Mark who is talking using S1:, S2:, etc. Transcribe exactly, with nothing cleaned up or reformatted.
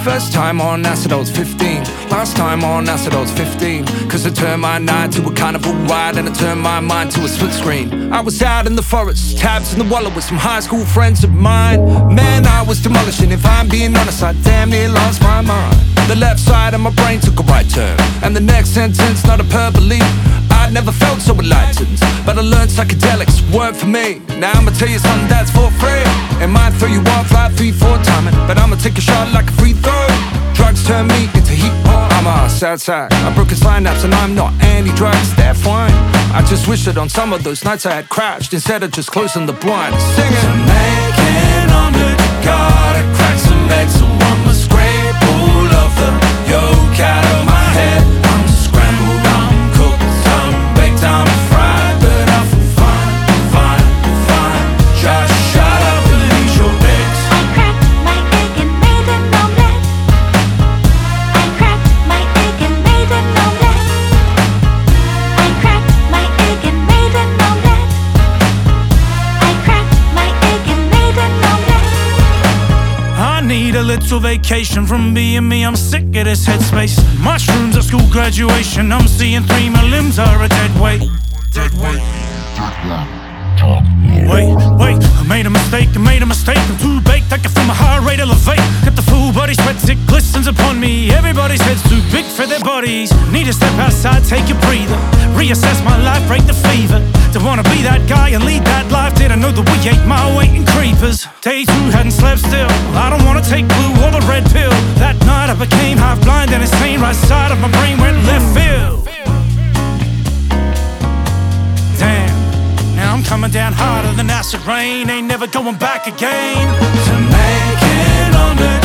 S1: First time on acid I was fifteen. Last time on acid I was fifteen. Cause I turned my night to a carnival ride, and I turned my mind to a split screen. I was out in the forest, tabs in the wallet with some high school friends of mine. Man, I was demolishing, if I'm being honest, I damn near lost my mind. The left side of my brain took a right turn, and the next sentence not a hyperbole. I'd never felt so enlightened, but I learned psychedelics work for me. Now I'ma tell you something that's for free. It might throw you off like three, four timing, but I'ma take a shot like a free throw. Drugs turn me into heat. I'm a sad sack, I broke his synapse, and I'm not anti-drugs, they're fine. I just wish that on some of those nights I had crashed instead of just closing the blinds. Singing, Jamaican omelet, gotta crack some eggs, so I'ma scrape all of the yolk out of my head. I'm scrambled, I'm cooked, I'm baked, I'm fried, but I feel fine, fine, fine. Just shut up and eat your eggs.
S2: I cracked my egg and made an omelette. I cracked my egg and made an omelette. I cracked my egg and made an omelette. I cracked my egg and made an omelette.
S3: I need a little vacation from being me, I'm sick of this headspace. Mushrooms at school graduation, I'm seeing three, my limbs are a dead weight. Dead weight. Wait, wait, I made a mistake, I made a mistake. I'm too baked, I can feel my heart rate elevate. Got the full body sweat, it glistens upon me. Everybody's head's too big for their bodies. Need to step outside, take a breather, reassess my life, break the fever. Don't wanna be that guy and lead that life. Didn't know that we ate my weight in creepers. Day two, hadn't slept still. I don't wanna take blue or the red pill. That night I became half blind and insane. Right side of my brain went left field. Damn, now I'm coming down harder than acid rain. Ain't never going back again.
S1: Jamaican omelet.